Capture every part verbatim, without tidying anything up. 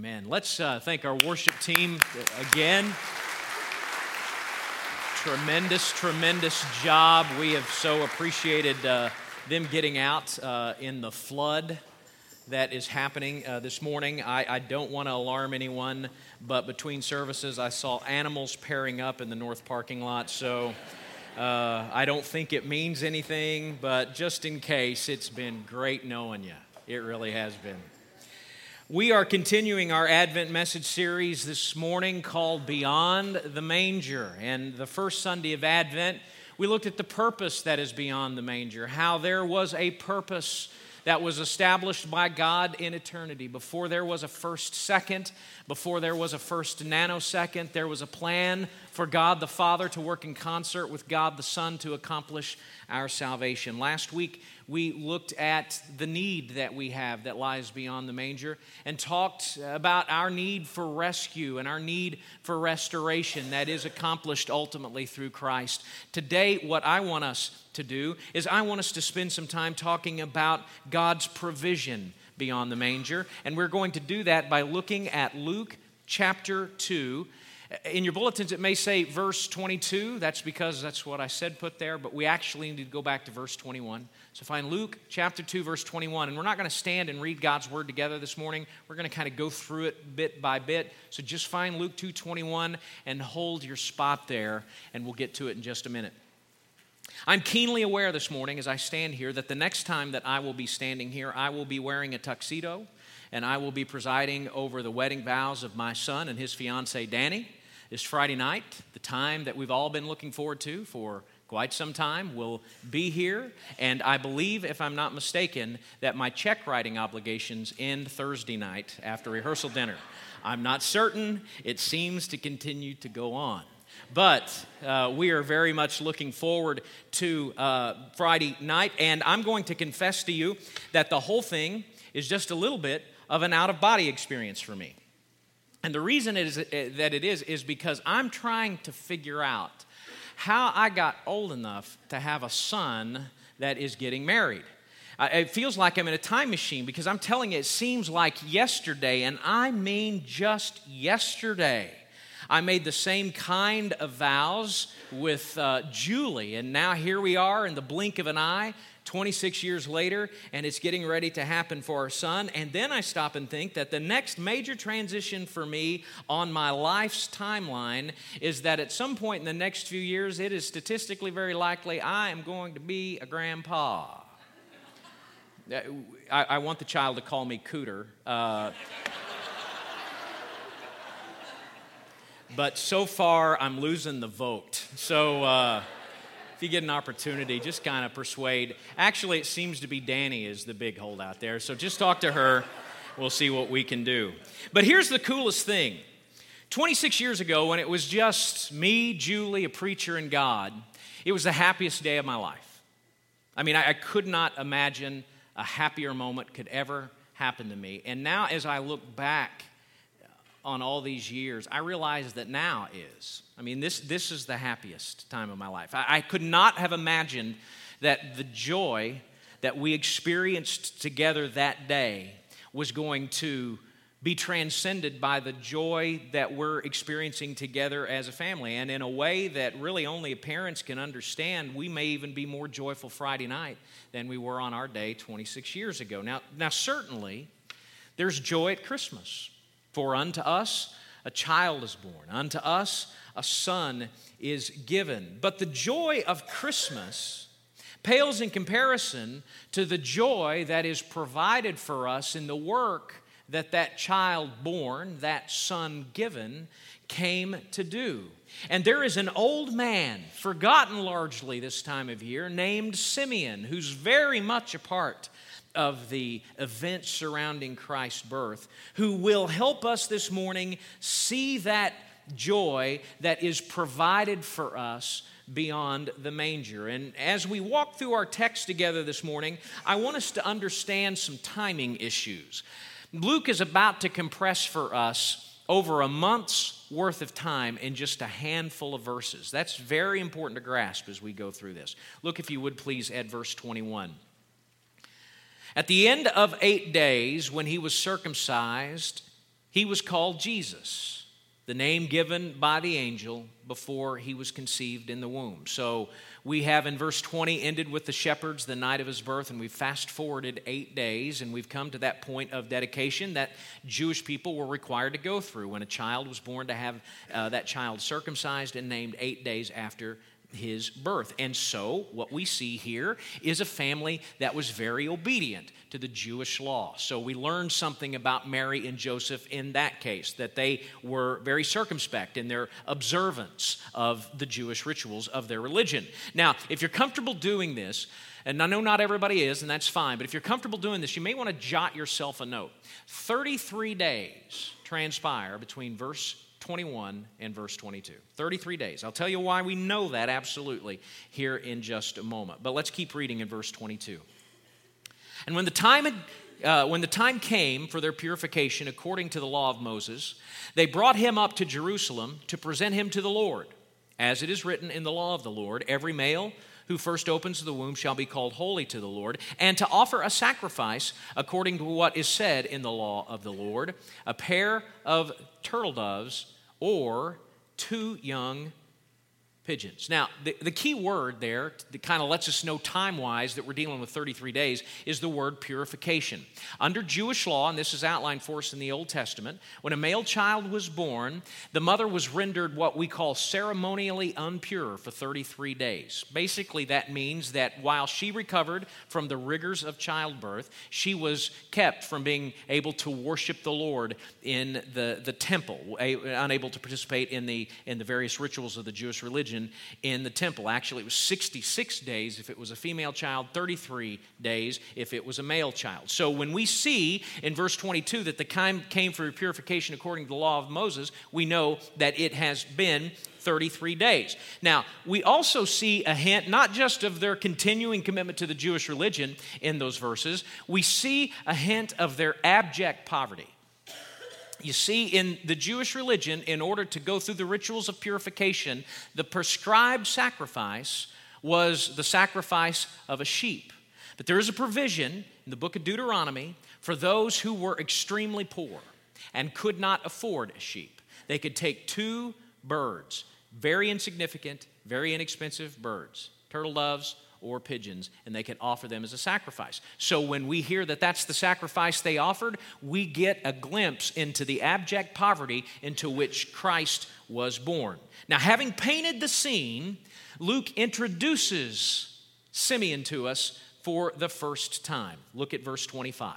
Amen. Let's uh, thank our worship team again. Tremendous, tremendous job. We have so appreciated uh, them getting out uh, in the flood that is happening uh, this morning. I, I don't want to alarm anyone, but between services, I saw animals pairing up in the north parking lot, so uh, I don't think it means anything, but just in case, it's been great knowing you. It really has been. We are continuing our Advent message series this morning called Beyond the Manger. And the first Sunday of Advent, we looked at the purpose that is beyond the manger, how there was a purpose that was established by God in eternity. Before there was a first second, before there was a first nanosecond, there was a plan for God the Father to work in concert with God the Son to accomplish our salvation. Last week, we looked at the need that we have that lies beyond the manger and talked about our need for rescue and our need for restoration that is accomplished ultimately through Christ. Today, what I want us to do is I want us to spend some time talking about God's provision beyond the manger, and we're going to do that by looking at Luke chapter two. In your bulletins, it may say verse twenty-two. That's because that's what I said put there, but we actually need to go back to verse twenty-one. So find Luke chapter two, verse twenty-one. And we're not going to stand and read God's word together this morning. We're going to kind of go through it bit by bit. So just find Luke two twenty-one and hold your spot there, and we'll get to it in just a minute. I'm keenly aware this morning as I stand here that the next time that I will be standing here, I will be wearing a tuxedo, and I will be presiding over the wedding vows of my son and his fiancée, Danny. This Friday night, the time that we've all been looking forward to for quite some time, will be here. And I believe, if I'm not mistaken, that my check writing obligations end Thursday night after rehearsal dinner. I'm not certain. It seems to continue to go on. But uh, we are very much looking forward to uh, Friday night. And I'm going to confess to you that the whole thing is just a little bit of an out-of-body experience for me. And the reason it is, that it is is because I'm trying to figure out how I got old enough to have a son that is getting married. Uh, it feels like I'm in a time machine because I'm telling you, it seems like yesterday, and I mean just yesterday, I made the same kind of vows with uh, Julie, and now here we are in the blink of an eye, twenty-six years later, and it's getting ready to happen for our son. And then I stop and think that the next major transition for me on my life's timeline is that at some point in the next few years, it is statistically very likely I am going to be a grandpa. I, I want the child to call me Cooter. Uh, but so far, I'm losing the vote. So... Uh, If you get an opportunity, just kind of persuade. Actually, it seems to be Danny is the big holdout there, so just talk to her. We'll see what we can do. But here's the coolest thing. twenty-six years ago, when it was just me, Julie, a preacher, and God, it was the happiest day of my life. I mean, I, I could not imagine a happier moment could ever happen to me. And now, as I look back on all these years, I realize that now is. I mean, this this is the happiest time of my life. I, I could not have imagined that the joy that we experienced together that day was going to be transcended by the joy that we're experiencing together as a family. And in a way that really only parents can understand, we may even be more joyful Friday night than we were on our day twenty-six years ago. Now, now certainly, there's joy at Christmas. For unto us a child is born, unto us a son is given. But the joy of Christmas pales in comparison to the joy that is provided for us in the work that that child born, that son given, came to do. And there is an old man, forgotten largely this time of year, named Simeon, who's very much a part of the events surrounding Christ's birth, who will help us this morning see that joy that is provided for us beyond the manger. And as we walk through our text together this morning, I want us to understand some timing issues. Luke is about to compress for us over a month's worth of time in just a handful of verses. That's very important to grasp as we go through this. Look, if you would please, at verse twenty-one. At the end of eight days, when he was circumcised, he was called Jesus, the name given by the angel before he was conceived in the womb. So we have in verse twenty ended with the shepherds the night of his birth, and we've fast forwarded eight days, and we've come to that point of dedication that Jewish people were required to go through when a child was born, to have uh, that child circumcised and named eight days after his birth. And so what we see here is a family that was very obedient to the Jewish law. So we learn something about Mary and Joseph in that case, that they were very circumspect in their observance of the Jewish rituals of their religion. Now, if you're comfortable doing this, and I know not everybody is, and that's fine, but if you're comfortable doing this, you may want to jot yourself a note. thirty-three days transpire between verse twenty-one and verse twenty-two. thirty-three days. I'll tell you why we know that absolutely here in just a moment. But let's keep reading in verse twenty-two. And when the time had, uh, when the time came for their purification according to the law of Moses, they brought him up to Jerusalem to present him to the Lord. As it is written in the law of the Lord, every male who first opens the womb shall be called holy to the Lord, and to offer a sacrifice according to what is said in the law of the Lord, a pair of turtle doves or two young pigeons. Now, the, the key word there that kind of lets us know time-wise that we're dealing with thirty-three days is the word purification. Under Jewish law, and this is outlined for us in the Old Testament, when a male child was born, the mother was rendered what we call ceremonially impure for thirty-three days. Basically, that means that while she recovered from the rigors of childbirth, she was kept from being able to worship the Lord in the, the temple, unable to participate in the, in the various rituals of the Jewish religion in the temple. Actually, it was sixty-six days if it was a female child, thirty-three days if it was a male child. So when we see in verse twenty-two that the time came for purification according to the law of Moses, we know that it has been thirty-three days. Now, we also see a hint not just of their continuing commitment to the Jewish religion in those verses, we see a hint of their abject poverty. You see, in the Jewish religion, in order to go through the rituals of purification, the prescribed sacrifice was the sacrifice of a sheep. But there is a provision in the book of Deuteronomy for those who were extremely poor and could not afford a sheep. They could take two birds, very insignificant, very inexpensive birds, turtle doves or pigeons, and they can offer them as a sacrifice. So when we hear that that's the sacrifice they offered, we get a glimpse into the abject poverty into which Christ was born. Now, having painted the scene, Luke introduces Simeon to us for the first time. Look at verse twenty-five.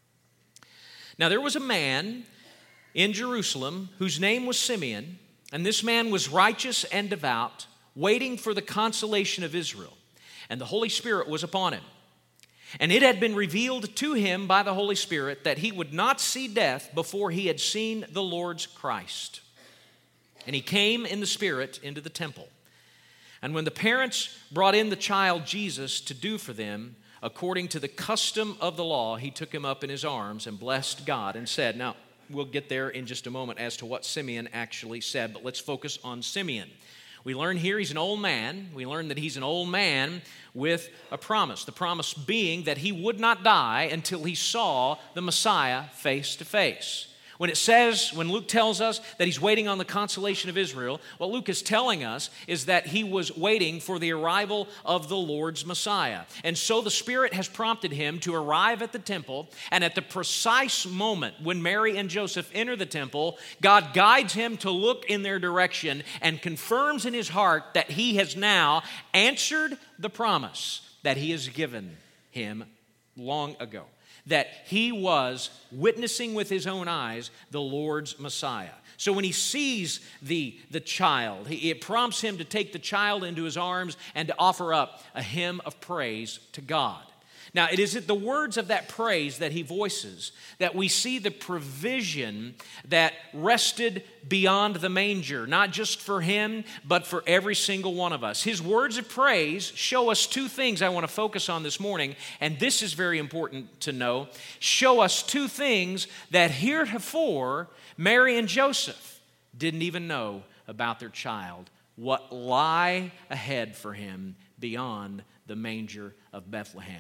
Now, there was a man in Jerusalem whose name was Simeon, and this man was righteous and devout, waiting for the consolation of Israel. And the Holy Spirit was upon him. And it had been revealed to him by the Holy Spirit that he would not see death before he had seen the Lord's Christ. And he came in the Spirit into the temple. And when the parents brought in the child Jesus to do for them, according to the custom of the law, he took him up in his arms and blessed God and said, now, we'll get there in just a moment as to what Simeon actually said, but let's focus on Simeon. We learn here he's an old man. We learn that he's an old man with a promise. The promise being that he would not die until he saw the Messiah face to face. When it says, when Luke tells us that he's waiting on the consolation of Israel, what Luke is telling us is that he was waiting for the arrival of the Lord's Messiah. And so the Spirit has prompted him to arrive at the temple, and at the precise moment when Mary and Joseph enter the temple, God guides him to look in their direction and confirms in his heart that he has now answered the promise that he has given him long ago. That he was witnessing with his own eyes the Lord's Messiah. So when he sees the, the child, he, it prompts him to take the child into his arms and to offer up a hymn of praise to God. Now, it is at the words of that praise that he voices that we see the provision that rested beyond the manger, not just for him, but for every single one of us. His words of praise show us two things I want to focus on this morning, and this is very important to know. Show us two things that heretofore Mary and Joseph didn't even know about their child, what lie ahead for him beyond the manger of Bethlehem.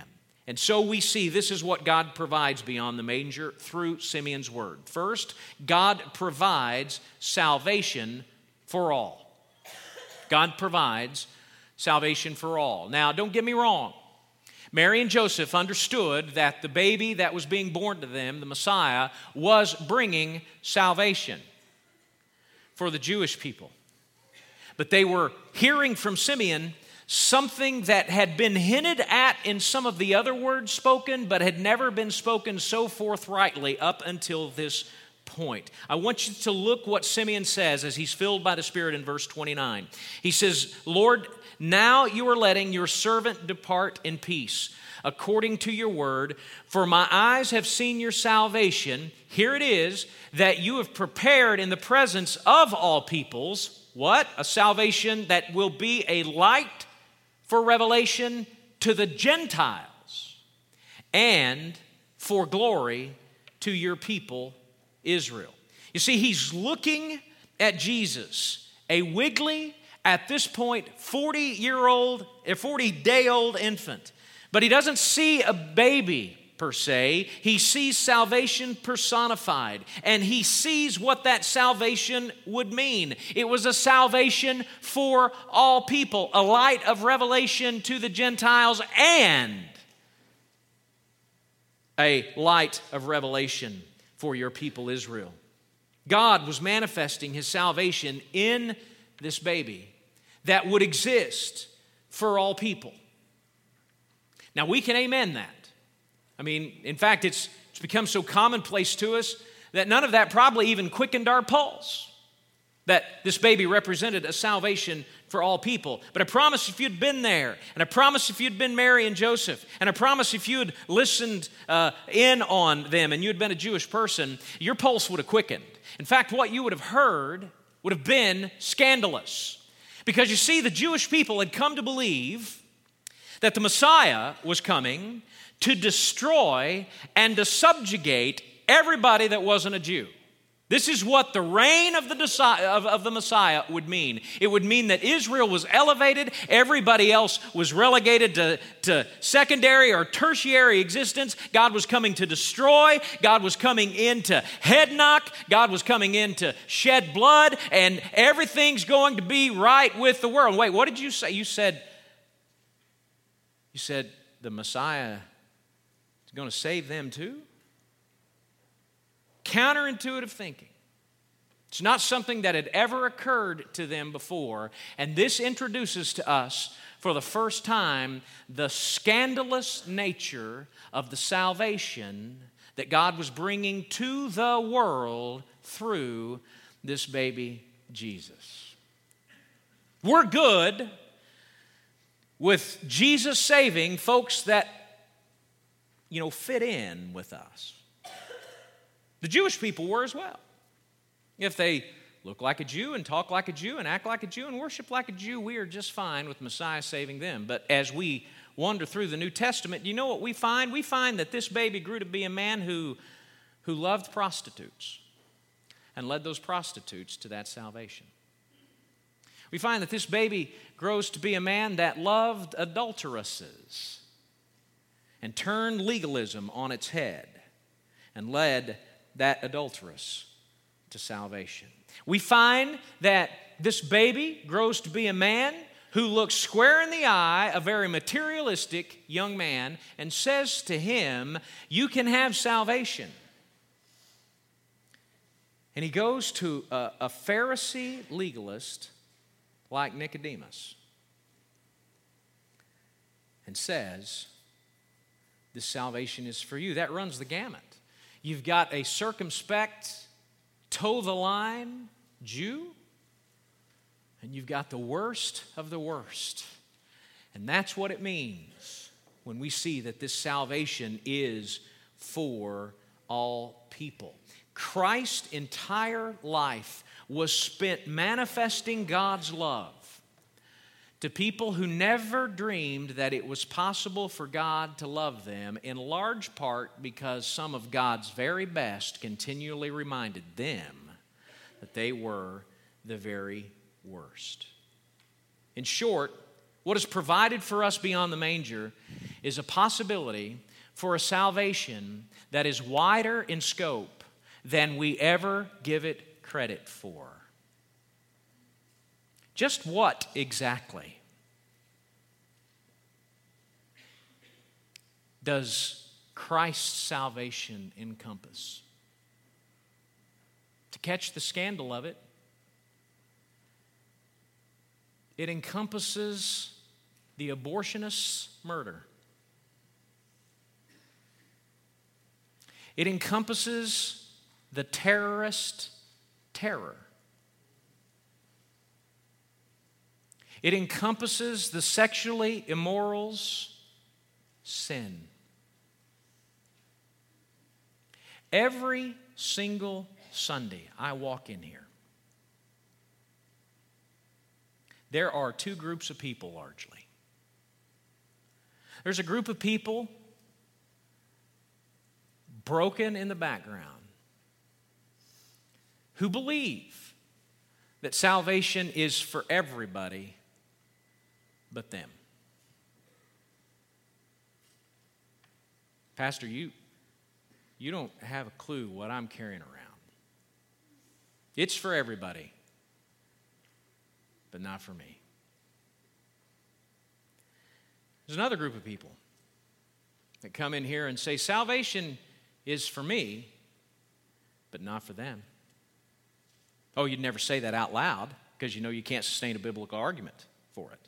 And so we see this is what God provides beyond the manger through Simeon's word. First, God provides salvation for all. God provides salvation for all. Now, don't get me wrong. Mary and Joseph understood that the baby that was being born to them, the Messiah, was bringing salvation for the Jewish people. But they were hearing from Simeon something that had been hinted at in some of the other words spoken, but had never been spoken so forthrightly up until this point. I want you to look what Simeon says as he's filled by the Spirit in verse twenty-nine. He says, Lord, now you are letting your servant depart in peace, according to your word, for my eyes have seen your salvation. Here it is, that you have prepared in the presence of all peoples. What? A salvation that will be a light for revelation to the Gentiles and for glory to your people Israel. You see, he's looking at Jesus, a wiggly, at this point, forty-year-old, a forty-day-old infant. But he doesn't see a baby per se. He sees salvation personified, and he sees what that salvation would mean. It was a salvation for all people, a light of revelation to the Gentiles, and a light of revelation for your people Israel. God was manifesting his salvation in this baby that would exist for all people. Now, we can amen that. I mean, in fact, it's, it's become so commonplace to us that none of that probably even quickened our pulse, that this baby represented a salvation for all people. But I promise if you'd been there, and I promise if you'd been Mary and Joseph, and I promise if you'd listened uh, in on them and you'd been a Jewish person, your pulse would have quickened. In fact, what you would have heard would have been scandalous. Because you see, the Jewish people had come to believe that the Messiah was coming to destroy and to subjugate everybody that wasn't a Jew. This is what the reign of the, of, of the Messiah would mean. It would mean that Israel was elevated, everybody else was relegated to, to secondary or tertiary existence. God was coming to destroy, God was coming in to head knock, God was coming in to shed blood, and everything's going to be right with the world. Wait, what did you say? You said, you said the Messiah is going to save them too? Counterintuitive thinking. It's not something that had ever occurred to them before, and this introduces to us for the first time the scandalous nature of the salvation that God was bringing to the world through this baby Jesus. We're good with Jesus saving folks that, you know, fit in with us. The Jewish people were as well. If they look like a Jew and talk like a Jew and act like a Jew and worship like a Jew, we are just fine with Messiah saving them. But as we wander through the New Testament, you know what we find? We find that this baby grew to be a man who, who loved prostitutes and led those prostitutes to that salvation. We find that this baby grows to be a man that loved adulteresses and turned legalism on its head and led that adulteress to salvation. We find that this baby grows to be a man who looks square in the eye a very materialistic young man and says to him, you can have salvation. And he goes to a, a Pharisee legalist like Nicodemus and says, this salvation is for you. That runs the gamut. You've got a circumspect, toe-the-line Jew, and you've got the worst of the worst. And that's what it means when we see that this salvation is for all people. Christ's entire life was spent manifesting God's love to people who never dreamed that it was possible for God to love them, in large part because some of God's very best continually reminded them that they were the very worst. In short, what is provided for us beyond the manger is a possibility for a salvation that is wider in scope than we ever give it credit for. Just what exactly does Christ's salvation encompass? To catch the scandal of it, it encompasses the abortionist's murder. It encompasses the terrorist terror. It encompasses the sexually immoral's sin. Every single Sunday I walk in here, there are two groups of people largely. There's a group of people broken in the background who believe that salvation is for everybody but them. Pastor, you, you don't have a clue what I'm carrying around. It's for everybody, but not for me. There's another group of people that come in here and say, salvation is for me, but not for them. Oh, you'd never say that out loud because you know you can't sustain a biblical argument for it.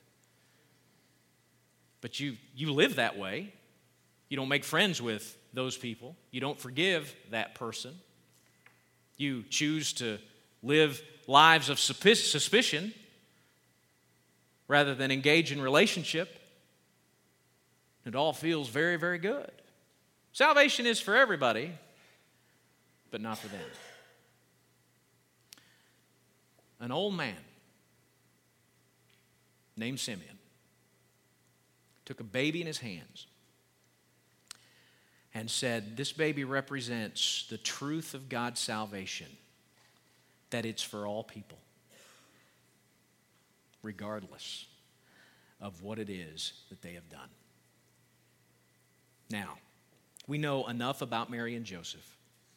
But you, you live that way. You don't make friends with those people. You don't forgive that person. You choose to live lives of suspicion rather than engage in relationship. It all feels very, very good. Salvation is for everybody, but not for them. An old man named Simeon took a baby in his hands and said, this baby represents the truth of God's salvation, that it's for all people, regardless of what it is that they have done. Now, we know enough about Mary and Joseph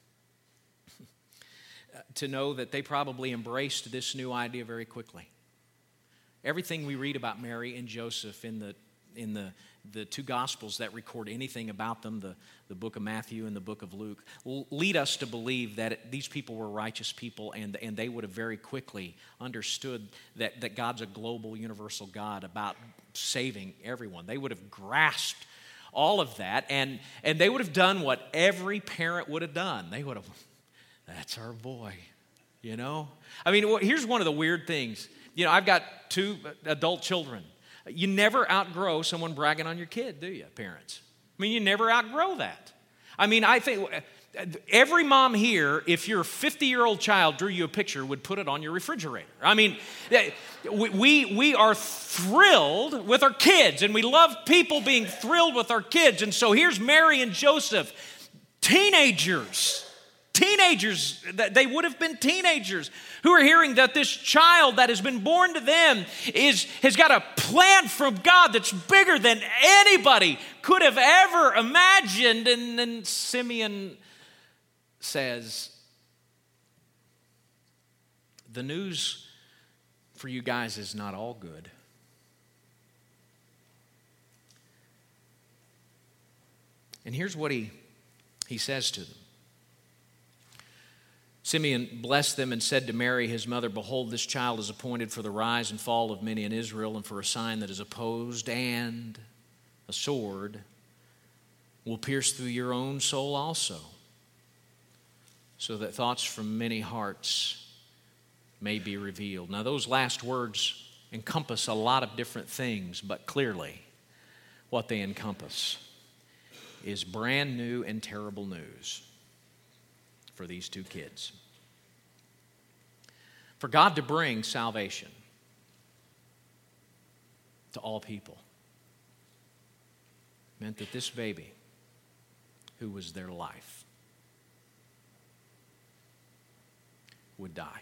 to know that they probably embraced this new idea very quickly. Everything we read about Mary and Joseph in the in the, the two Gospels that record anything about them, the, the book of Matthew and the book of Luke, lead us to believe that it, these people were righteous people, and, and they would have very quickly understood that, that God's a global, universal God about saving everyone. They would have grasped all of that, and, and they would have done what every parent would have done. They would have, that's our boy, you know? I mean, here's one of the weird things. You know, I've got two adult children. You never outgrow someone bragging on your kid, do you, parents? I mean, you never outgrow that. I mean, I think every mom here, if your fifty-year-old child drew you a picture, would put it on your refrigerator. I mean, we, we are thrilled with our kids, and we love people being thrilled with our kids. And so here's Mary and Joseph, teenagers. Teenagers, they would have been teenagers who are hearing that this child that has been born to them is, has got a plan from God that's bigger than anybody could have ever imagined. And then Simeon says, the news for you guys is not all good. And here's what he, he says to them. Simeon blessed them and said to Mary, his mother, behold, this child is appointed for the rise and fall of many in Israel, and for a sign that is opposed, and a sword will pierce through your own soul also, so that thoughts from many hearts may be revealed. Now, those last words encompass a lot of different things, but clearly what they encompass is brand new and terrible news for these two kids. For God to bring salvation to all people meant that this baby, who was their life, would die.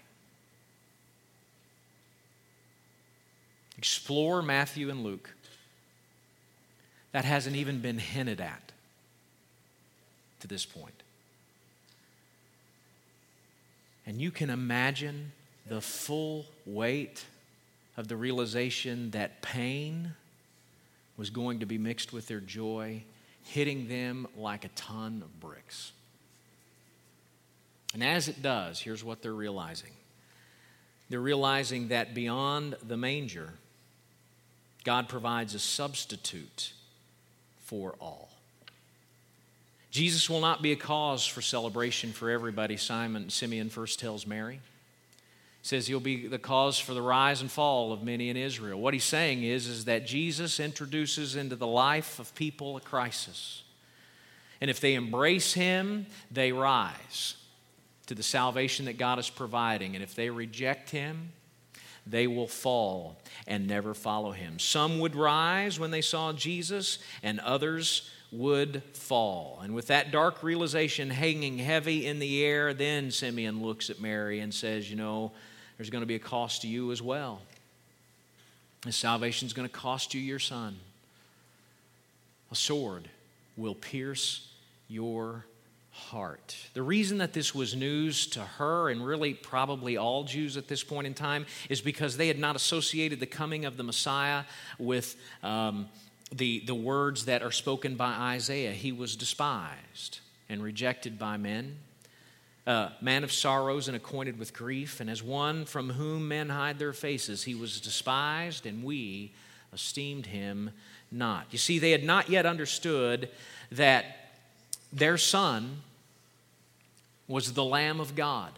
Explore Matthew and Luke. that hasn't even been hinted at to this point. And you can imagine the full weight of the realization that pain was going to be mixed with their joy, hitting them like a ton of bricks. And as it does, here's what they're realizing. They're realizing that beyond the manger, God provides a substitute for all. Jesus will not be a cause for celebration for everybody, Simon Simeon first tells Mary. He says he'll be the cause for the rise and fall of many in Israel. What he's saying is, is that Jesus introduces into the life of people a crisis. And if they embrace him, they rise to the salvation that God is providing. And if they reject him, they will fall and never follow him. Some would rise when they saw Jesus, and others would fall. And with that dark realization hanging heavy in the air, then Simeon looks at Mary and says, you know, there's going to be a cost to you as well. This salvation is going to cost you your son. A sword will pierce your heart. The reason that this was news to her, and really probably all Jews at this point in time, is because they had not associated the coming of the Messiah with um, the, the words that are spoken by Isaiah. He was despised and rejected by men, a man of sorrows and acquainted with grief, and as one from whom men hide their faces, he was despised, and we esteemed him not. You see, they had not yet understood that their son was the Lamb of God,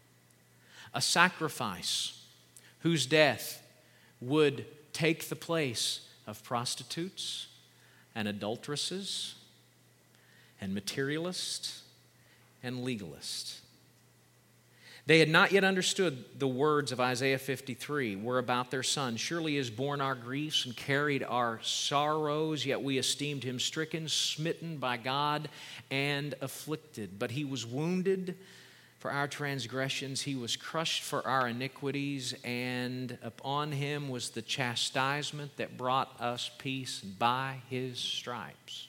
a sacrifice whose death would take the place of prostitutes and adulteresses and materialists and legalists. They had not yet understood the words of Isaiah fifty-three were about their son. Surely he has borne our griefs and carried our sorrows, yet we esteemed him stricken, smitten by God, and afflicted. But he was wounded for our transgressions, he was crushed for our iniquities, and upon him was the chastisement that brought us peace, and by his stripes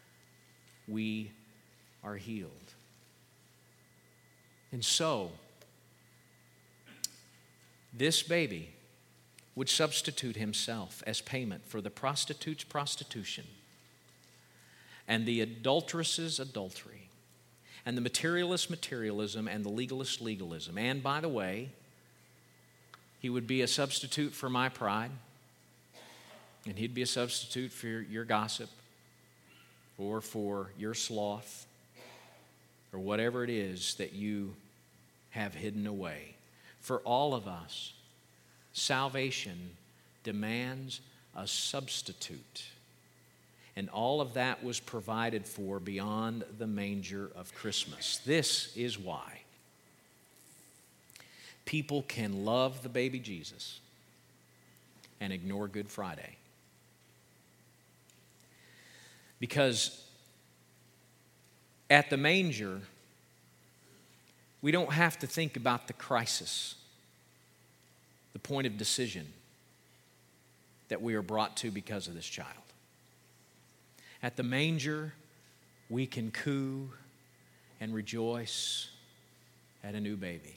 we are healed. And so, this baby would substitute himself as payment for the prostitute's prostitution and the adulteress's adultery and the materialist's materialism and the legalist's legalism. And by the way, he would be a substitute for my pride, and he'd be a substitute for your, your gossip or for your sloth or whatever it is that you have hidden away. For all of us, salvation demands a substitute. And all of that was provided for beyond the manger of Christmas. This is why people can love the baby Jesus and ignore Good Friday. Because at the manger, we don't have to think about the crisis, the point of decision that we are brought to because of this child. At the manger, we can coo and rejoice at a new baby.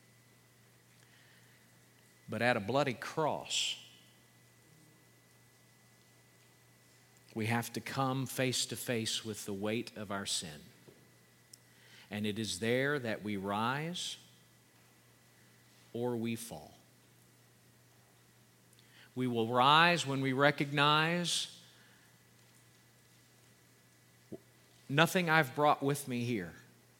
But at a bloody cross, we have to come face to face with the weight of our sin. And it is there that we rise or we fall. We will rise when we recognize nothing I've brought with me here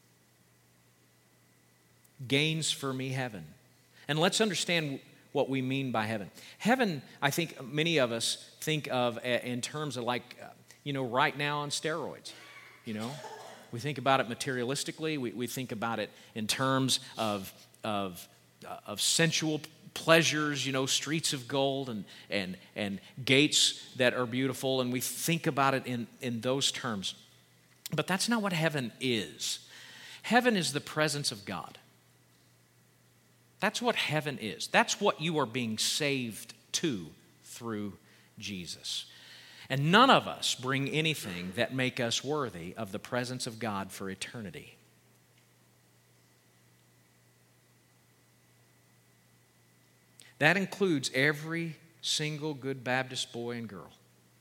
gains for me heaven. And let's understand what we mean by heaven. Heaven, I think many of us think of in terms of like, you know, right now on steroids, you know. We think about it materialistically. We, we think about it in terms of, of, uh, of sensual pleasures, you know, streets of gold and, and, and gates that are beautiful. And we think about it in, in those terms. But that's not what heaven is. Heaven is the presence of God. That's what heaven is. That's what you are being saved to through Jesus. And none of us bring anything that make us worthy of the presence of God for eternity. That includes every single good Baptist boy and girl.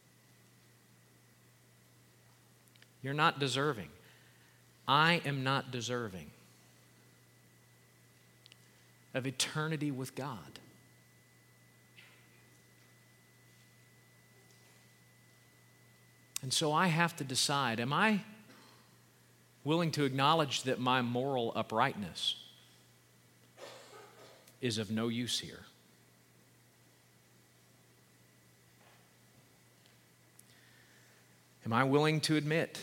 You're not deserving. I am not deserving of eternity with God. And so I have to decide, am I willing to acknowledge that my moral uprightness is of no use here? Am I willing to admit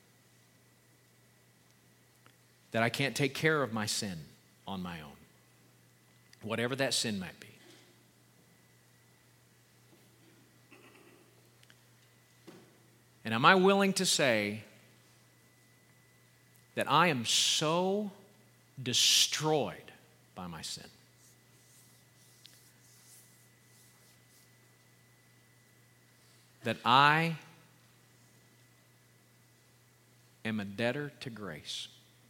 that I can't take care of my sin on my own, whatever that sin might be? And am I willing to say that I am so destroyed by my sin that I am a debtor to grace,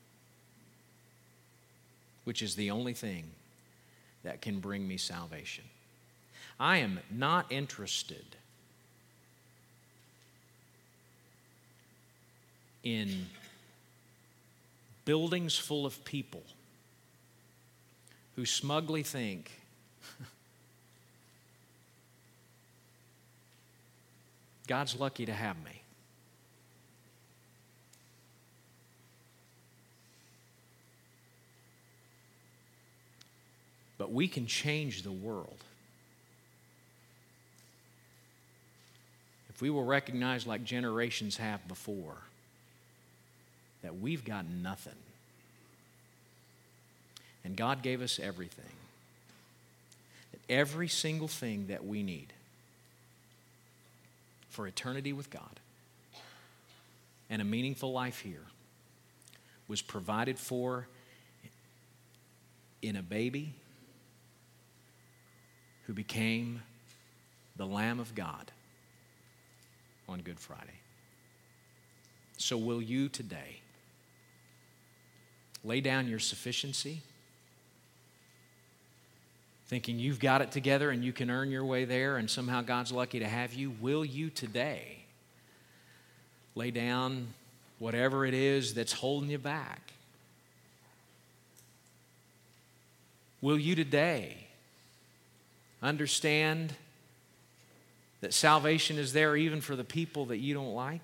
which is the only thing that can bring me salvation? I am not interested in buildings full of people who smugly think God's lucky to have me. But we can change the world if we will recognize, like generations have before, that we've got nothing. And God gave us everything. That every single thing that we need for eternity with God and a meaningful life here was provided for in a baby who became the Lamb of God on Good Friday. So will you today lay down your sufficiency, thinking you've got it together and you can earn your way there and somehow God's lucky to have you? Will you today lay down whatever it is that's holding you back? Will you today understand that salvation is there even for the people that you don't like?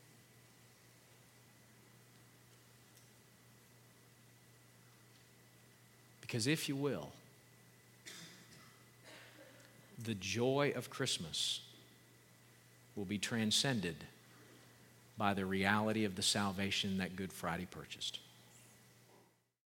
Because if you will, the joy of Christmas will be transcended by the reality of the salvation that Good Friday purchased.